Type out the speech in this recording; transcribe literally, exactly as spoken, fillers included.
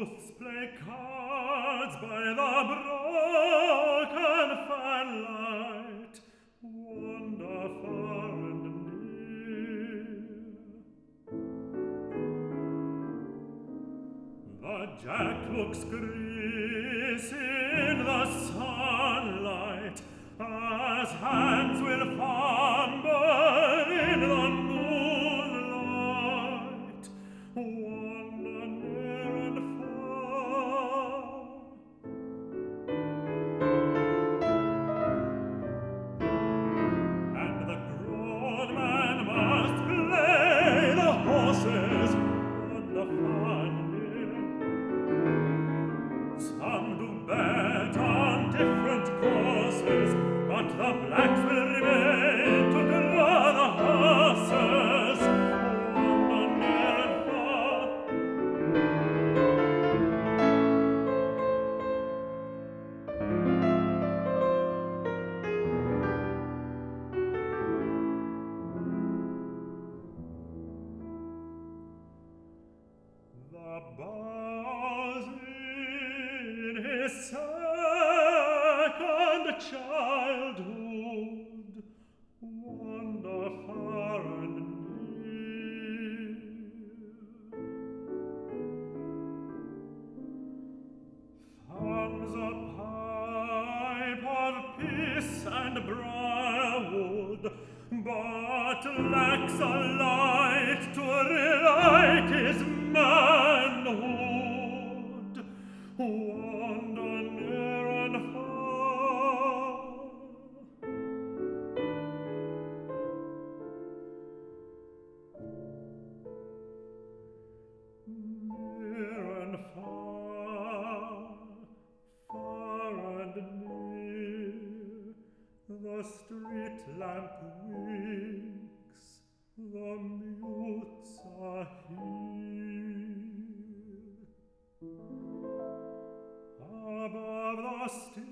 youths play cards by the broken firelight, wander far and near. The jack looks greasy in the sunlight, as hands will fumble in the moonlight, wander near and far. And the grown man must play the horses, wander far and near. Some do bet on different courses, but the blacks will remain to draw the horses, wander near and far. The boughs in his second childhood wander far and near. Thumbs a pipe of peace and briarwood, but lacks a light to relight his manhood, wander near and far. Near and far, far and near, the street lamp winks, the mutes are here. Above the